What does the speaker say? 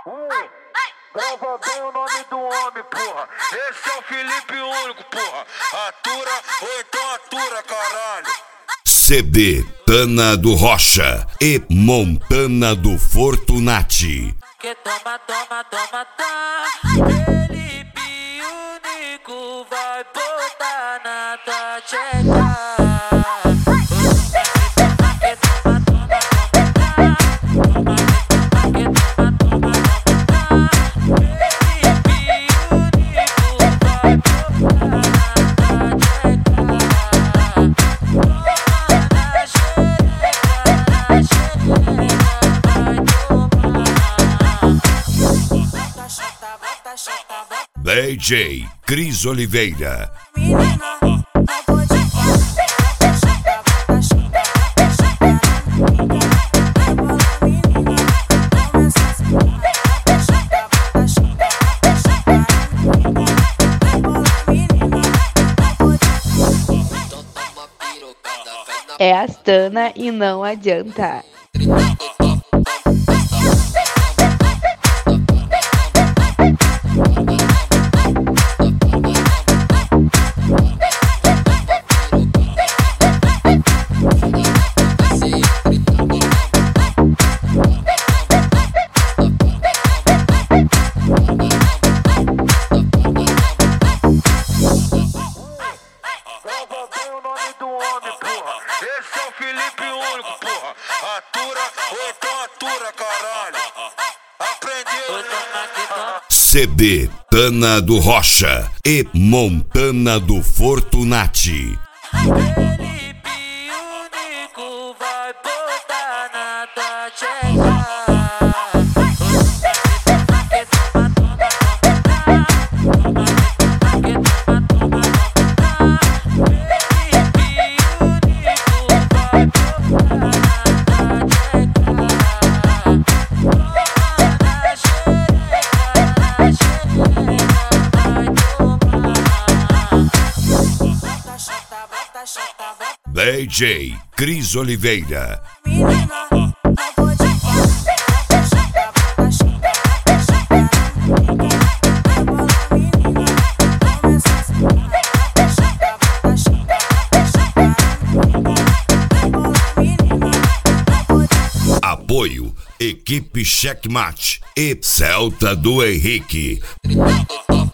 Grava bem o nome do homem, porra. Esse é o Felipe Único, porra. Atura ou então atura, caralho. CD Tana do Rocha e Montana do Fortunati. Que toma, toma, toma, toma. Felipe Único vai botar na tua tcheca. DJ Cris Oliveira. É Astana e não adianta. Esse é o Felipe Único, porra. Atura ou então atura, caralho. Aprendeu, né? CD Tana do Rocha e Montana do Fortunati. Felipe Único vai botar na tua tcheca. DJ Cris Oliveira. Apoio Equipe Checkmate e Celta do Henrique.